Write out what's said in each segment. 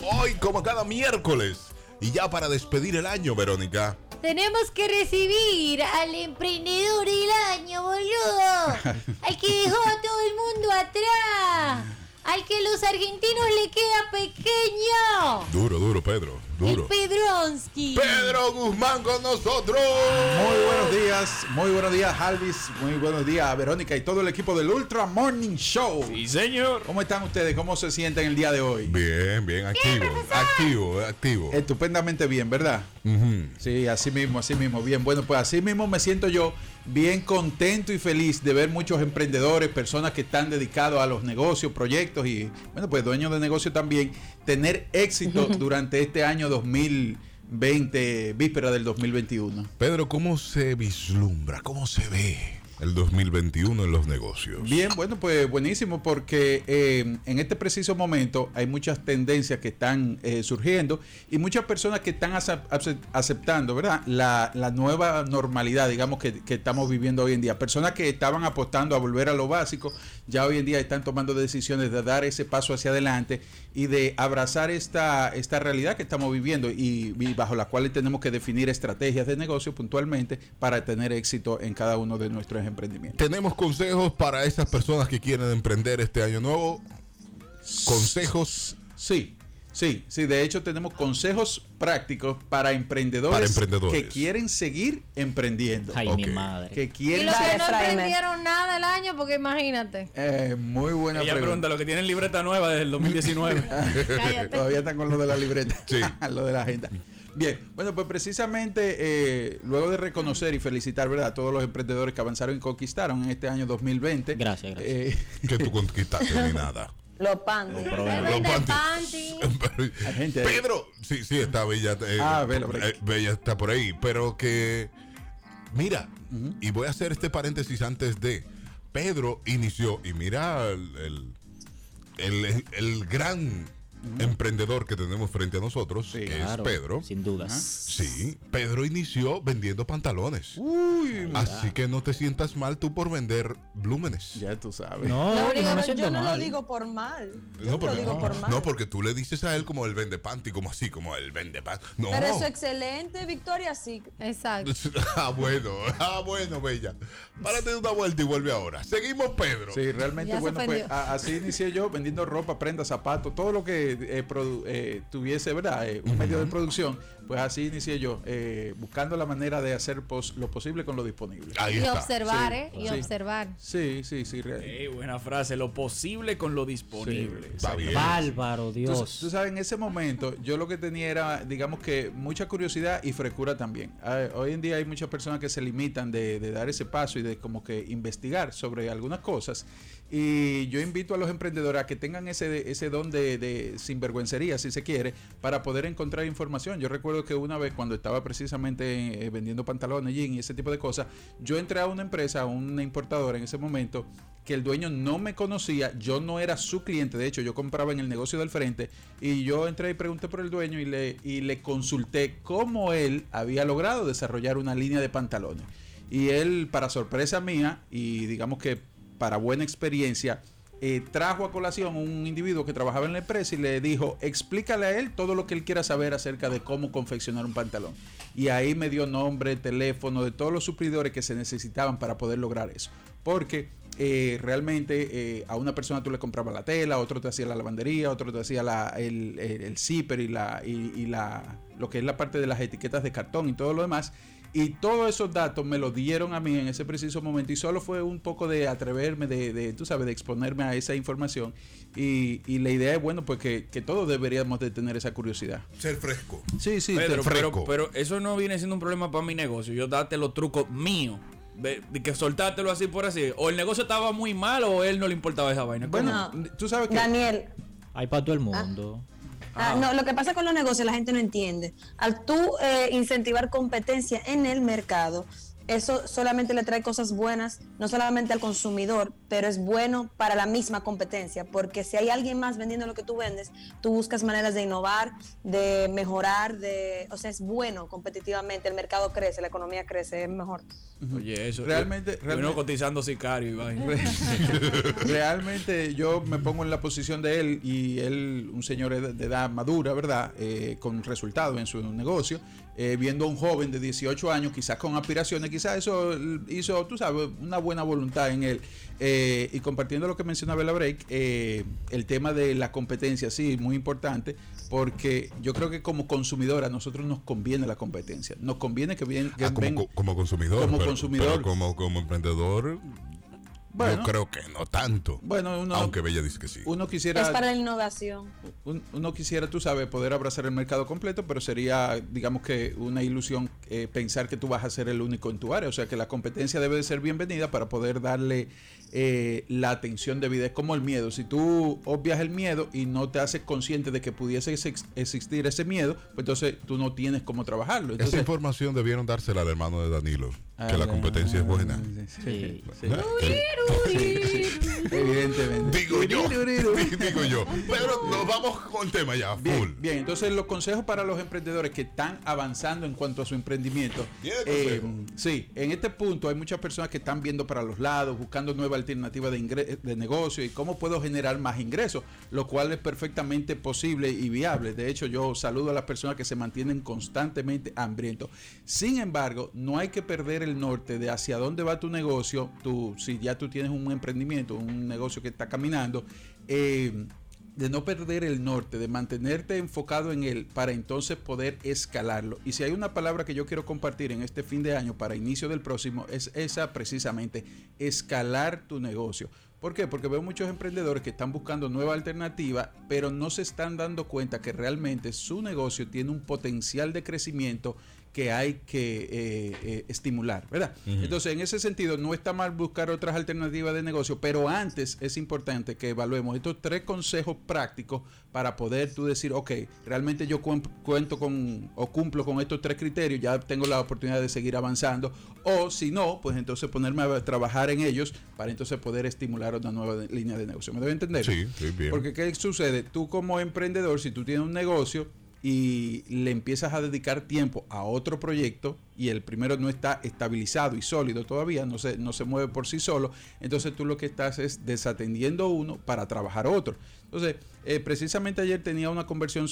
Hoy, como cada miércoles. Y ya para despedir el año, Verónica. Tenemos que recibir al emprendedor del año, boludo. Al que dejó a todo el mundo atrás. Al que los argentinos le queda pequeño. Duro, Pedro. Duro. El Pedronski. Pedro Guzmán con nosotros. Muy buenos días, Alvis. Muy buenos días, Verónica y todo el equipo del Ultra Morning Show. Sí, señor. ¿Cómo están ustedes? ¿Cómo se sienten el día de hoy? Bien, activo. Estupendamente bien, ¿verdad? Uh-huh. Sí, así mismo. Bien, bueno, pues así mismo me siento yo bien contento y feliz de ver muchos emprendedores, personas que están dedicados a los negocios, proyectos y, bueno, pues dueños de negocio también, tener éxito durante este año 2020, víspera del 2021. Pedro, ¿cómo se vislumbra? ¿Cómo se ve el 2021 en los negocios? Bien, bueno, pues buenísimo porque en este preciso momento hay muchas tendencias que están surgiendo y muchas personas que están aceptando, ¿verdad? La nueva normalidad, digamos, que estamos viviendo hoy en día. Personas que estaban apostando a volver a lo básico, ya hoy en día están tomando decisiones de dar ese paso hacia adelante y de abrazar esta realidad que estamos viviendo y bajo la cual tenemos que definir estrategias de negocio puntualmente para tener éxito en cada uno de nuestros emprendimientos. ¿Tenemos consejos para esas personas que quieren emprender este año nuevo? ¿Consejos? Sí, de hecho tenemos consejos prácticos para emprendedores que quieren seguir emprendiendo. Ay, mi madre. Que quieren Y los que seguir. no emprendieron nada el año, porque imagínate. Muy buena Ella pregunta, los que tienen libreta nueva desde el 2019. Cállate. Todavía están con lo de la libreta, Sí. lo de la agenda. Bien, bueno, pues precisamente Luego de reconocer y felicitar, ¿verdad?, a todos los emprendedores que avanzaron y conquistaron en este año 2020. Gracias. Que tú conquistaste ni nada. Los panties. Pedro, sí, está Bella. Bella está por ahí, pero que mira, y voy a hacer este paréntesis antes de Pedro inició, y mira el gran emprendedor que tenemos frente a nosotros, sí, que claro, es Pedro. sin dudas. Sí, Pedro inició vendiendo pantalones. Así que no te sientas mal tú por vender blúmenes. Ya tú sabes. Yo no lo digo por mal. No, porque tú le dices a él como el vende panty, como así, como el vende panty. No. Pero eso es excelente, Victoria, sí. Exacto. bueno, Bella. Párate de una vuelta y vuelve ahora. Seguimos, Pedro. Sí, realmente, Ya bueno, pues así inicié yo vendiendo ropa, prendas, zapatos, todo lo que tuviese, ¿verdad? Un medio de producción, pues así inicié yo, buscando la manera de hacer lo posible con lo disponible. Ahí Y está. observar, Sí, y sí. observar. Sí. Buena frase, lo posible con lo disponible. Sí, Está bien. Bárbaro, Dios. Tú sabes, en ese momento yo lo que tenía era, digamos que mucha curiosidad y frescura también. Hoy en día hay muchas personas que se limitan de dar ese paso y de como que investigar sobre algunas cosas. Y yo invito a los emprendedores a que tengan ese don de sinvergüencería, si se quiere, para poder encontrar información. Yo recuerdo que una vez cuando estaba precisamente vendiendo pantalones, jeans y ese tipo de cosas, yo entré a una empresa, a una importadora en ese momento, que el dueño no me conocía, yo no era su cliente, de hecho yo compraba en el negocio del frente, y yo entré y pregunté por el dueño y le consulté cómo él había logrado desarrollar una línea de pantalones. Y él, para sorpresa mía, y digamos que para buena experiencia, trajo a colación un individuo que trabajaba en la empresa y le dijo, explícale a él todo lo que él quiera saber acerca de cómo confeccionar un pantalón. Y ahí me dio nombre, teléfono de todos los suplidores que se necesitaban para poder lograr eso. Porque realmente a una persona tú le comprabas la tela, otro te hacía la lavandería, otro te hacía el zipper y lo que es la parte de las etiquetas de cartón y todo lo demás. Y todos esos datos me los dieron a mí en ese preciso momento y solo fue un poco de atreverme, tú sabes, de exponerme a esa información. Y la idea es, bueno, pues que todos deberíamos de tener esa curiosidad. Ser fresco. Sí, Pero eso no viene siendo un problema para mi negocio. Yo date los trucos míos. De que soltártelo así por así. O el negocio estaba muy mal o él no le importaba esa vaina. Bueno, tú sabes que... Daniel. Hay para todo el mundo. No, lo que pasa con los negocios la gente no entiende. Al tú incentivar competencia en el mercado, eso solamente le trae cosas buenas, no solamente al consumidor, pero es bueno para la misma competencia, porque si hay alguien más vendiendo lo que tú vendes, tú buscas maneras de innovar, de mejorar, o sea, es bueno competitivamente, el mercado crece, la economía crece, es mejor. Oye, eso Realmente uno cotizando sicario y vaina. Realmente yo me pongo en la posición de él, y él, un señor de edad madura, ¿verdad? Con resultados en su negocio, viendo a un joven de 18 años, quizás con aspiraciones, quizás eso hizo, tú sabes, una buena voluntad en él. Y compartiendo lo que mencionaba la break, el tema de la competencia, sí, muy importante, porque yo creo que como consumidor a nosotros nos conviene la competencia. Nos conviene que como consumidor. Pero como emprendedor, bueno, yo creo que no tanto. Bueno, aunque Bella dice que sí. Es para la innovación. Uno quisiera, tú sabes, poder abrazar el mercado completo, pero sería, digamos que una ilusión pensar que tú vas a ser el único en tu área. O sea, que la competencia debe de ser bienvenida para poder darle la atención debida. Es como el miedo. Si tú obvias el miedo y no te haces consciente de que pudiese existir ese miedo, pues entonces tú no tienes cómo trabajarlo. Entonces, esa información debieron dársela al hermano de Danilo, que la competencia es buena. Sí. Evidentemente. Digo yo. Pero nos vamos con el tema ya, full. Bien, entonces los consejos para los emprendedores que están avanzando en cuanto a su emprendimiento. Sí, en este punto hay muchas personas que están viendo para los lados, buscando nuevas alternativas de negocio y cómo puedo generar más ingresos, lo cual es perfectamente posible y viable. De hecho, yo saludo a las personas que se mantienen constantemente hambrientos. Sin embargo, no hay que perder el norte de hacia dónde va tu negocio. Si ya tú tienes un emprendimiento, un negocio que está caminando, de no perder el norte, de mantenerte enfocado en él para entonces poder escalarlo. Y si hay una palabra que yo quiero compartir en este fin de año para inicio del próximo, es esa precisamente, escalar tu negocio. ¿Por qué? Porque veo muchos emprendedores que están buscando nueva alternativa, pero no se están dando cuenta que realmente su negocio tiene un potencial de crecimiento que hay que estimular, ¿verdad? Uh-huh. Entonces, en ese sentido, no está mal buscar otras alternativas de negocio, pero antes es importante que evaluemos estos 3 consejos prácticos para poder tú decir, ok, realmente yo cuento con o cumplo con estos 3 criterios, ya tengo la oportunidad de seguir avanzando, o si no, pues entonces ponerme a trabajar en ellos para entonces poder estimular una nueva línea de negocio. ¿Me debe entender? Sí, bien. Porque ¿qué sucede? Tú como emprendedor, si tú tienes un negocio y le empiezas a dedicar tiempo a otro proyecto y el primero no está estabilizado y sólido todavía, no se mueve por sí solo, entonces tú lo que estás es desatendiendo uno para trabajar otro. Entonces, precisamente ayer tenía una conversión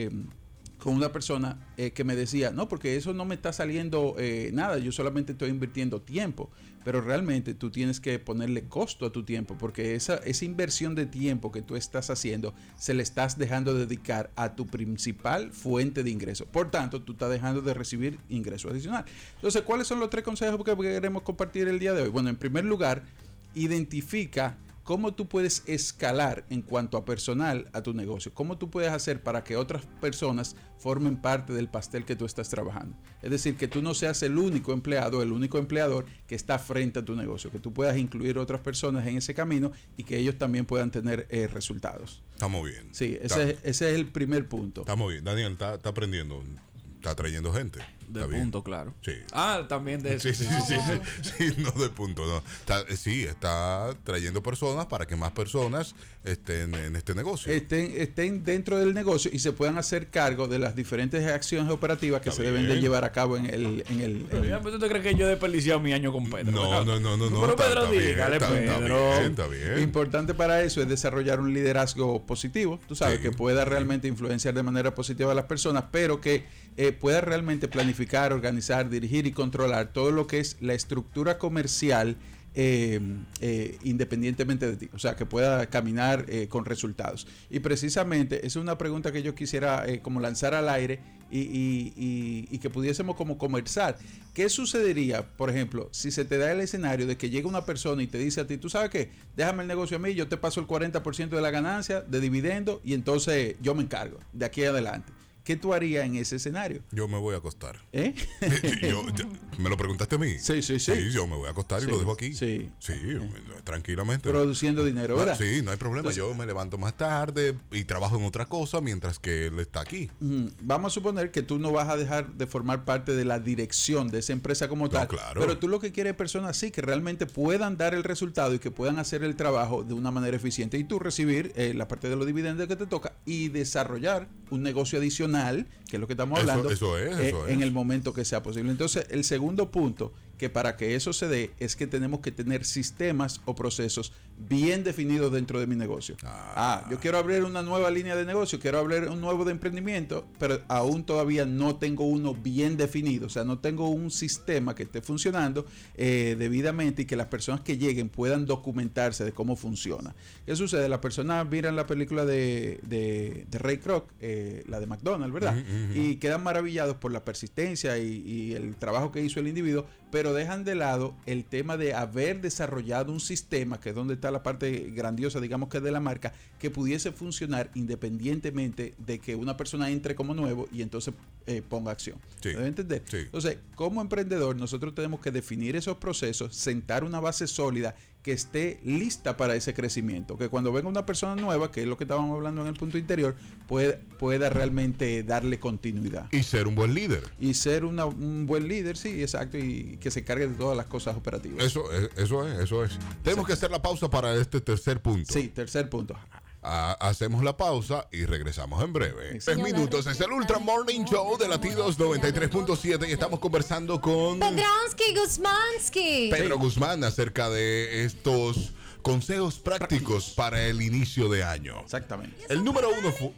con una persona que me decía, no, porque eso no me está saliendo nada, yo solamente estoy invirtiendo tiempo, pero realmente tú tienes que ponerle costo a tu tiempo, porque esa inversión de tiempo que tú estás haciendo, se le estás dejando de dedicar a tu principal fuente de ingreso. Por tanto, tú estás dejando de recibir ingreso adicional. Entonces, ¿cuáles son los 3 consejos que queremos compartir el día de hoy? Bueno, en primer lugar, identifica cómo tú puedes escalar en cuanto a personal a tu negocio. Cómo tú puedes hacer para que otras personas formen parte del pastel que tú estás trabajando. Es decir, que tú no seas el único empleado, el único empleador que está frente a tu negocio. Que tú puedas incluir otras personas en ese camino y que ellos también puedan tener resultados. Estamos bien. Sí, ese es el primer punto. Estamos bien. Daniel está aprendiendo. Está trayendo gente. De punto, claro. Sí. También de eso. Sí, no de punto, no. Está trayendo personas para que más personas estén en este negocio. Estén dentro del negocio y se puedan hacer cargo de las diferentes acciones operativas que se deben de llevar a cabo en el ¿Tú te crees que yo he desperdiciado mi año con Pedro? No. Pero Pedro, dígale, Pedro. Está bien. Importante para eso es desarrollar un liderazgo positivo, tú sabes, que pueda realmente influenciar de manera positiva a las personas, pero que pueda realmente planificar, organizar, dirigir y controlar todo lo que es la estructura comercial independientemente de ti, o sea, que pueda caminar con resultados. Y precisamente es una pregunta que yo quisiera como lanzar al aire y que pudiésemos como conversar. ¿Qué sucedería, por ejemplo, si se te da el escenario de que llega una persona y te dice a ti, tú sabes qué, déjame el negocio a mí, yo te paso el 40% de la ganancia de dividendo y entonces yo me encargo de aquí adelante? ¿qué tú harías en ese escenario? Yo me voy a acostar. ¿Me lo preguntaste a mí? Sí. Sí, yo me voy a acostar y lo dejo aquí. Sí. Tranquilamente. Produciendo dinero, ¿verdad? Sí, no hay problema. Yo me levanto más tarde y trabajo en otra cosa mientras que él está aquí. Vamos a suponer que tú no vas a dejar de formar parte de la dirección de esa empresa como tal. Claro. Pero tú lo que quieres es personas así que realmente puedan dar el resultado y que puedan hacer el trabajo de una manera eficiente y tú recibir la parte de los dividendos que te toca y desarrollar un negocio adicional, que es lo que estamos hablando, eso es. En el momento que sea posible. Entonces, el segundo punto, que para que eso se dé, es que tenemos que tener sistemas o procesos bien definidos dentro de mi negocio. Yo quiero abrir una nueva línea de negocio, quiero abrir un nuevo de emprendimiento, pero aún todavía no tengo uno bien definido, o sea, no tengo un sistema que esté funcionando debidamente y que las personas que lleguen puedan documentarse de cómo funciona. ¿Qué sucede? Las personas miran la película de Ray Kroc, la de McDonald's, ¿verdad? Y quedan maravillados por la persistencia y el trabajo que hizo el individuo, pero dejan de lado el tema de haber desarrollado un sistema, que es donde está la parte grandiosa, digamos que de la marca, que pudiese funcionar independientemente de que una persona entre como nuevo y entonces ponga acción. Sí. ¿Me entender? Sí. Entonces, como emprendedor, nosotros tenemos que definir esos procesos, sentar una base sólida que esté lista para ese crecimiento, que cuando venga una persona nueva, que es lo que estábamos hablando en el punto interior, pueda realmente darle continuidad. Y ser un buen líder. Y ser un buen líder, sí, exacto, y que se cargue de todas las cosas operativas. Eso es. Tenemos que hacer la pausa para este tercer punto. Sí, tercer punto. Hacemos la pausa y regresamos en breve. 3 minutos. Es el Ultra Morning Show de Latidos 93.7 y estamos conversando con Pedronsky Guzmansky. Pedro Guzmán acerca de estos consejos prácticos para el inicio de año. Exactamente. El número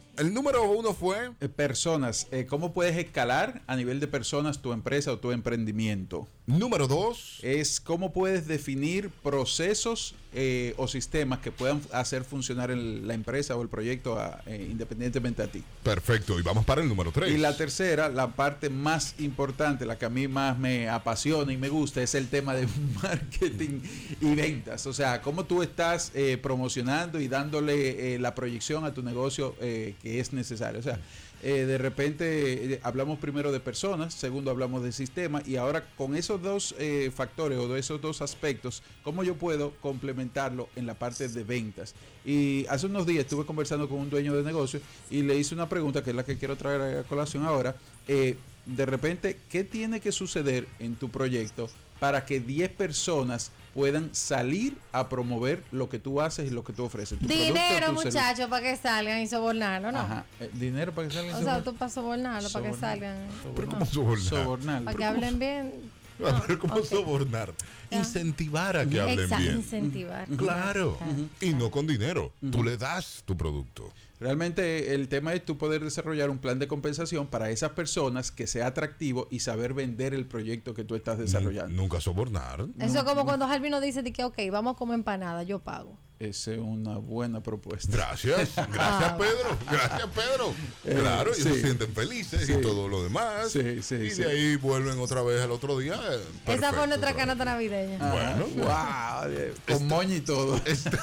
uno fue personas. ¿Cómo puedes escalar a nivel de personas tu empresa o tu emprendimiento? Número 2 es cómo puedes definir procesos o sistemas que puedan hacer funcionar la empresa o el proyecto independientemente a ti. Perfecto, y vamos para el número 3. Y la tercera, la parte más importante, la que a mí más me apasiona y me gusta, es el tema de marketing y ventas. O sea, cómo tú estás promocionando y dándole la proyección a tu negocio que es necesario. O sea, de repente hablamos primero de personas, segundo hablamos de sistemas, y ahora con esos dos factores o de esos dos aspectos, ¿cómo yo puedo complementarlo en la parte de ventas? Y hace unos días estuve conversando con un dueño de negocio y le hice una pregunta que es la que quiero traer a colación ahora. De repente, ¿qué tiene que suceder en tu proyecto para que 10 personas puedan salir a promover lo que tú haces y lo que tú ofreces? Dinero, muchachos, para que salgan y sobornarlo, ¿no? Ajá. Dinero para que salgan. O sea, tú para sobornarlo, para que salgan. ¿Pero cómo sobornar? Sobornar. Para que hablen bien. A ver, ¿cómo sobornar? Incentivar a que hablen bien. Incentivar. Claro. Y no con dinero. Tú le das tu producto. Realmente el tema es tú poder desarrollar un plan de compensación para esas personas que sea atractivo y saber vender el proyecto que tú estás desarrollando. Nunca sobornar. Eso es como cuando Jalvino dice de que, ok, vamos a comer empanada, yo pago. Esa es una buena propuesta. Gracias Pedro. Gracias Pedro. Claro, ellos se sienten felices y todo lo demás. Y de ahí vuelven otra vez al otro día. Esa fue nuestra canasta navideña. Bueno. Wow, con moño y todo.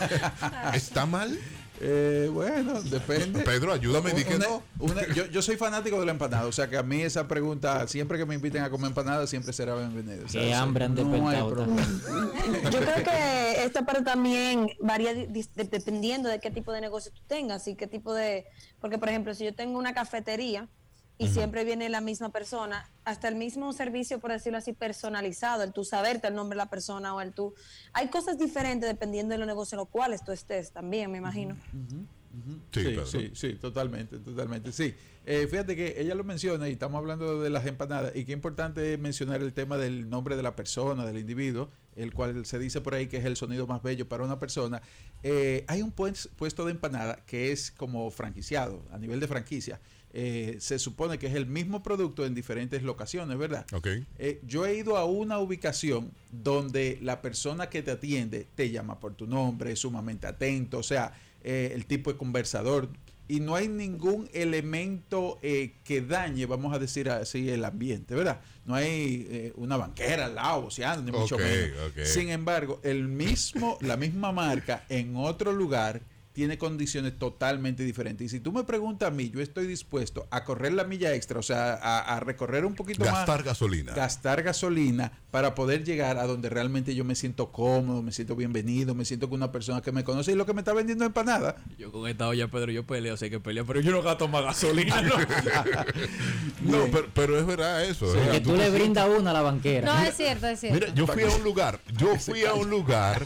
¿Está mal? Bueno, depende. Pedro, ayúdame, di que no. Yo soy fanático de la empanada, o sea que a mí esa pregunta, siempre que me inviten a comer empanada, siempre será bienvenido. O sea, qué hambre han despertado. Yo creo que esta parte también varía dependiendo de qué tipo de negocio tú tengas y qué tipo de... Porque, por ejemplo, si yo tengo una cafetería y siempre viene la misma persona, hasta el mismo servicio, por decirlo así, personalizado, el tú saberte el nombre de la persona o el tú... Hay cosas diferentes dependiendo de los negocios en los cuales tú estés también, me imagino. Sí, totalmente. Sí, fíjate que ella lo menciona y estamos hablando de las empanadas y qué importante es mencionar el tema del nombre de la persona, del individuo, el cual se dice por ahí que es el sonido más bello para una persona. Hay un puesto de empanada que es como franquiciado, a nivel de franquicia. Se supone que es el mismo producto en diferentes locaciones, ¿verdad? Okay. Yo he ido a una ubicación donde la persona que te atiende te llama por tu nombre, es sumamente atento, o sea, el tipo de conversador, y no hay ningún elemento que dañe, vamos a decir así, el ambiente, ¿verdad? No hay una banquera al lado, boceando, ni mucho menos. Sin embargo, la misma marca en otro lugar tiene condiciones totalmente diferentes. Y si tú me preguntas a mí, yo estoy dispuesto a correr la milla extra, o sea, a recorrer un poquito más. Gastar gasolina para poder llegar a donde realmente yo me siento cómodo, me siento bienvenido, me siento con una persona que me conoce y lo que me está vendiendo es empanada. Yo con esta olla, Pedro, yo peleo, sé que peleo, pero yo no gasto más gasolina. No, pero es verdad eso. Sí, que tú le brindas una a la banquera. No, es cierto, es cierto. Mira, yo fui a un lugar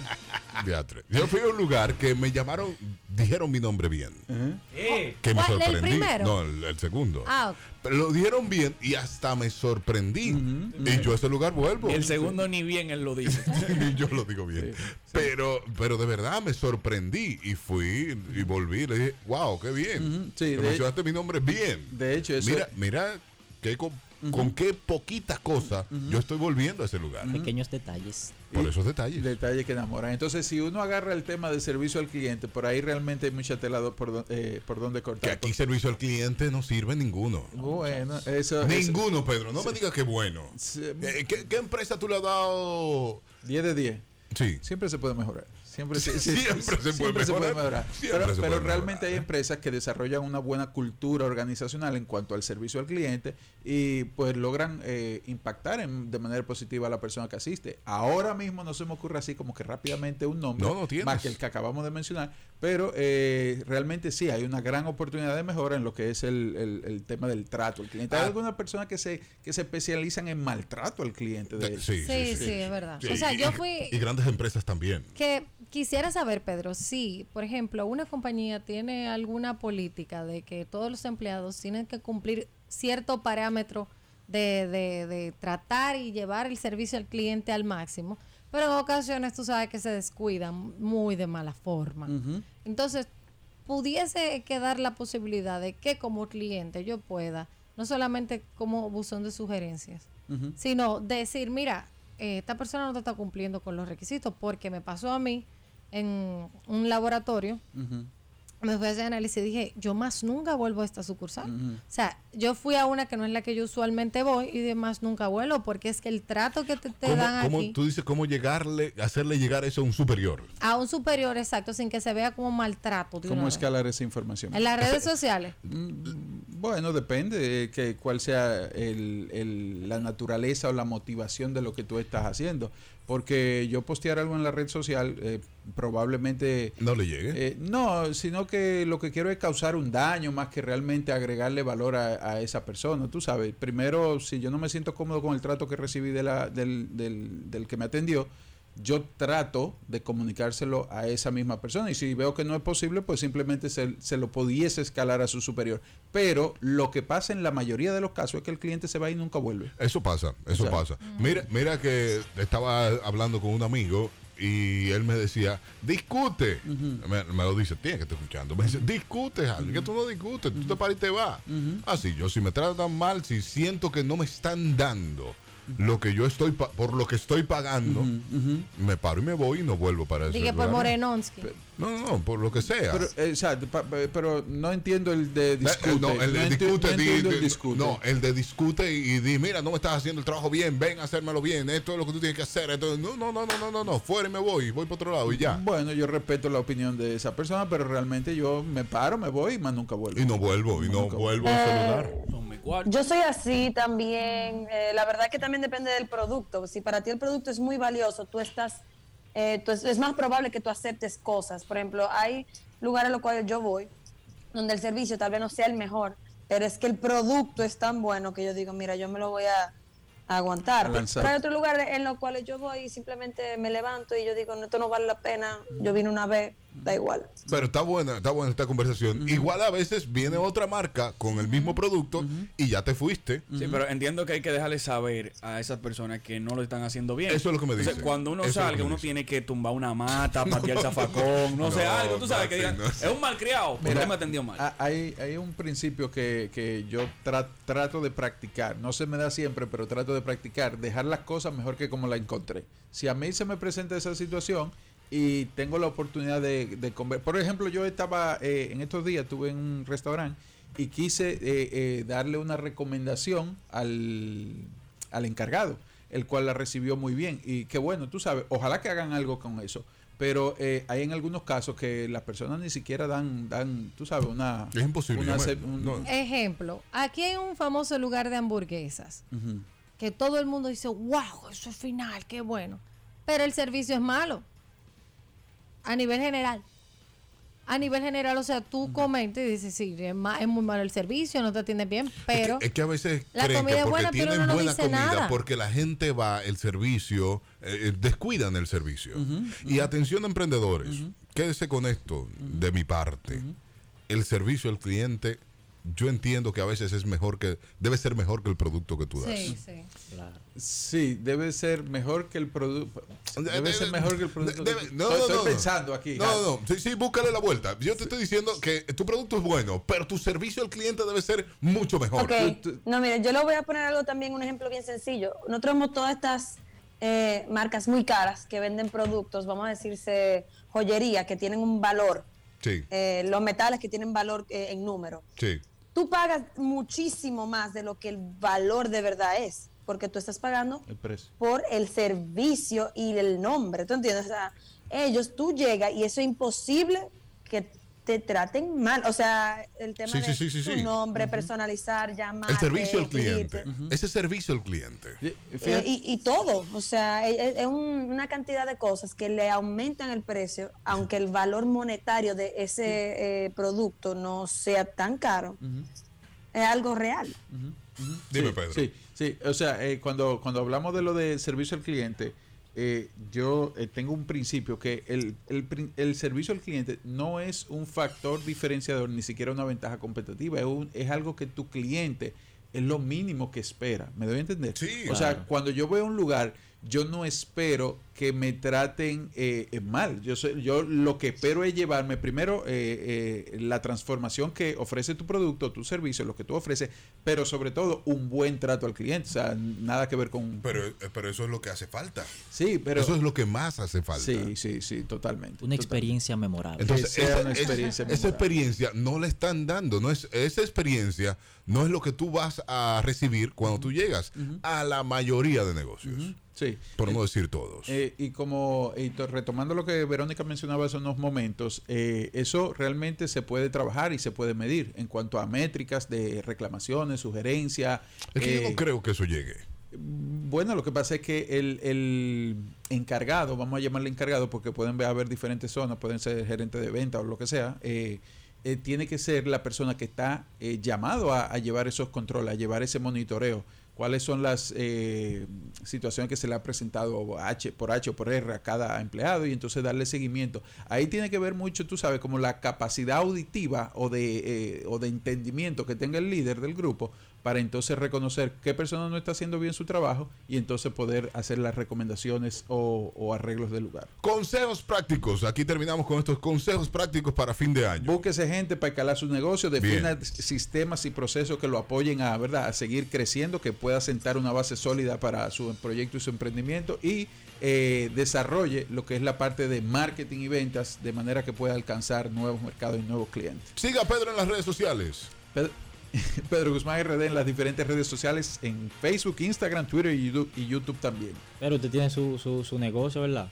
que me llamaron, dijeron mi nombre bien. Que me sorprendí. ¿El primero? No, el segundo. Ok. Pero lo dijeron bien y hasta me sorprendí. Y yo a ese lugar vuelvo. El segundo ni bien él lo dice. Yo lo digo bien. Sí. Pero de verdad me sorprendí y fui y volví. Le dije, wow, qué bien. Sí, mencionaste mi nombre bien. De hecho, eso mira con qué poquitas cosas yo estoy volviendo a ese lugar. Pequeños detalles. Por esos detalles. Detalles que enamoran. Entonces, si uno agarra el tema de servicio al cliente, por ahí realmente hay mucha tela por donde cortar. Que aquí servicio al cliente no sirve ninguno. Bueno, eso. Ninguno, Pedro. No me digas que bueno. ¿Qué empresa tú le has dado? 10 de 10. Sí. Siempre se puede mejorar. Siempre se puede mejorar. Pero realmente hay empresas que desarrollan una buena cultura organizacional en cuanto al servicio al cliente y pues logran impactar de manera positiva a la persona que asiste. Ahora mismo no se me ocurre así como que rápidamente un nombre, más que el que acabamos de mencionar, pero realmente sí hay una gran oportunidad de mejora en lo que es el tema del trato al cliente. Hay algunas personas que se especializan en maltrato al cliente. Sí, es verdad. Sí, o sea, yo fui... Y grandes empresas también. Que quisiera saber, Pedro, si, por ejemplo, una compañía tiene alguna política de que todos los empleados tienen que cumplir cierto parámetro de tratar y llevar el servicio al cliente al máximo, pero en ocasiones tú sabes que se descuidan muy de mala forma. Entonces, pudiese quedar la posibilidad de que como cliente yo pueda, no solamente como buzón de sugerencias, sino decir, mira, esta persona no te está cumpliendo con los requisitos porque me pasó a mí en un laboratorio. Me fui a hacer análisis y dije, yo más nunca vuelvo a esta sucursal. O sea, yo fui a una que no es la que yo usualmente voy y de más nunca vuelvo porque es que el trato que te dan aquí... Tú dices cómo hacerle llegar eso a un superior. A un superior, exacto, sin que se vea como maltrato. ¿Cómo escalar esa información? En las redes sociales. Bueno, depende de cuál sea la naturaleza o la motivación de lo que tú estás haciendo. Porque yo postear algo en la red social probablemente... No le llegue. No, sino que lo que quiero es causar un daño más que realmente agregarle valor a esa persona. Tú sabes, primero, si yo no me siento cómodo con el trato que recibí del que me atendió, yo trato de comunicárselo a esa misma persona y si veo que no es posible, pues simplemente se lo pudiese escalar a su superior. Pero lo que pasa en la mayoría de los casos es que el cliente se va y nunca vuelve. Eso pasa. Mira que estaba hablando con un amigo y él me decía, discute. Me lo dice, tiene que estar escuchando. Me dice, discute, Javi, que tú no discutes, tú te paras y te vas. Así, yo si me tratan mal, si siento que no me están dando lo que yo estoy por lo que estoy pagando, me paro y me voy y no vuelvo para eso. Dije por Morenonsky. No, por lo que sea. Pero no entiendo el de discute. No, el de discute. No, el de discute y di, mira, no me estás haciendo el trabajo bien, ven a hacérmelo bien, esto es lo que tú tienes que hacer. Esto, no, fuera y me voy para otro lado y ya. Bueno, yo respeto la opinión de esa persona, pero realmente yo me paro, me voy y más nunca vuelvo. Y no vuelvo a ese lugar. Yo soy así también. La verdad que también depende del producto. Si para ti el producto es muy valioso, es más probable que tú aceptes cosas. Por ejemplo, hay lugares a los cuales yo voy donde el servicio tal vez no sea el mejor, pero es que el producto es tan bueno que yo digo, mira, yo me lo voy a aguantar. Pero hay otros lugares en los cuales yo voy y simplemente me levanto y yo digo, no, esto no vale la pena, yo vine una vez, da igual. Pero está buena esta conversación. Igual a veces viene otra marca con el mismo producto y ya te fuiste. Sí, pero entiendo que hay que dejarle saber a esas personas que no lo están haciendo bien. Eso es lo que me dicen. Cuando uno salga, uno tiene que tumbar una mata, patear el zafacón, no sé, algo, tú sabes, que digan, es un malcriado, porque me atendió mal. Hay un principio que yo trato de practicar, no se me da siempre, pero trato de practicar, dejar las cosas mejor que como las encontré. Si a mí se me presenta esa situación y tengo la oportunidad de comer, por ejemplo, yo estaba en estos días, estuve en un restaurante y quise darle una recomendación al encargado, el cual la recibió muy bien y que bueno, tú sabes, ojalá que hagan algo con eso. pero hay en algunos casos que las personas ni siquiera dan tú sabes, una... Es imposible. No. Ejemplo, aquí hay un famoso lugar de hamburguesas que todo el mundo dice, wow, eso es final, qué bueno. Pero el servicio es malo. A nivel general. O sea, tú comentas y dices, sí, es muy malo el servicio, no te atiendes bien, pero... Es que a veces la creen comida que es porque buena, pero tienen uno no buena dice comida, nada. porque la gente va, el servicio, descuidan el servicio. Y atención, emprendedores, quédese con esto de mi parte. El servicio al cliente, yo entiendo que a veces debe ser mejor que el producto que tú das. Sí, sí. Claro. Sí, debe ser mejor que el producto. Estoy pensando aquí. No. Sí, búscale la vuelta. Yo te estoy diciendo que tu producto es bueno, pero tu servicio al cliente debe ser mucho mejor. Ok. No, mire, yo le voy a poner algo también, un ejemplo bien sencillo. Nosotros vemos todas estas marcas muy caras que venden productos, vamos a decirse joyería, que tienen un valor. Sí. Los metales que tienen valor en número. Sí. Tú pagas muchísimo más de lo que el valor de verdad es, porque tú estás pagando El precio. por el servicio y el nombre, ¿tú entiendes? O sea, tú llegas y eso es imposible que te traten mal, o sea, el tema de tu nombre, personalizar, llamar. El servicio al cliente, ese servicio al cliente. Y todo, o sea, es una cantidad de cosas que le aumentan el precio, aunque el valor monetario de ese producto no sea tan caro, es algo real. Dime, Pedro. Sí, o sea, cuando hablamos de lo de servicio al cliente, yo tengo un principio que el servicio al cliente no es un factor diferenciador, ni siquiera una ventaja competitiva, es algo que tu cliente es lo mínimo que espera. ¿Me doy a entender? Sí, o sea, cuando yo voy a un lugar, yo no espero que me traten mal. Yo lo que espero es llevarme primero la transformación que ofrece tu producto, tu servicio, lo que tú ofreces, pero sobre todo un buen trato al cliente. O sea, nada que ver con... Pero eso es lo que hace falta. Sí, pero... Eso es lo que más hace falta. Sí, totalmente. Una experiencia memorable. Entonces, una esa experiencia no le están dando. Esa experiencia no es lo que tú vas a recibir cuando tú llegas a la mayoría de negocios. Sí. Por no decir todos. Retomando lo que Verónica mencionaba hace unos momentos, eso realmente se puede trabajar y se puede medir en cuanto a métricas de reclamaciones, sugerencias. Es que yo no creo que eso llegue. Bueno, lo que pasa es que el encargado, vamos a llamarle encargado porque pueden haber diferentes zonas, pueden ser gerente de venta o lo que sea, tiene que ser la persona que está llamado a llevar esos controles, a llevar ese monitoreo. Cuáles son las situaciones que se le ha presentado por H o por R a cada empleado y entonces darle seguimiento. Ahí tiene que ver mucho, tú sabes, como la capacidad auditiva o de entendimiento que tenga el líder del grupo para entonces reconocer qué persona no está haciendo bien su trabajo y entonces poder hacer las recomendaciones o arreglos del lugar. Consejos prácticos. Aquí terminamos con estos consejos prácticos para fin de año. Búsquese gente para escalar su negocio, defina sistemas y procesos que lo apoyen a seguir creciendo, que pueda sentar una base sólida para su proyecto y su emprendimiento y desarrolle lo que es la parte de marketing y ventas de manera que pueda alcanzar nuevos mercados y nuevos clientes. Siga a Pedro en las redes sociales. Pedro Guzmán RD en las diferentes redes sociales, en Facebook, Instagram, Twitter y YouTube también. Pero usted tiene su negocio, ¿verdad?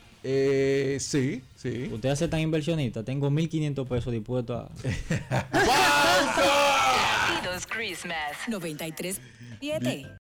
Sí. Usted hace tan inversionista. Tengo 1.500 pesos dispuestos a... Christmas 93.7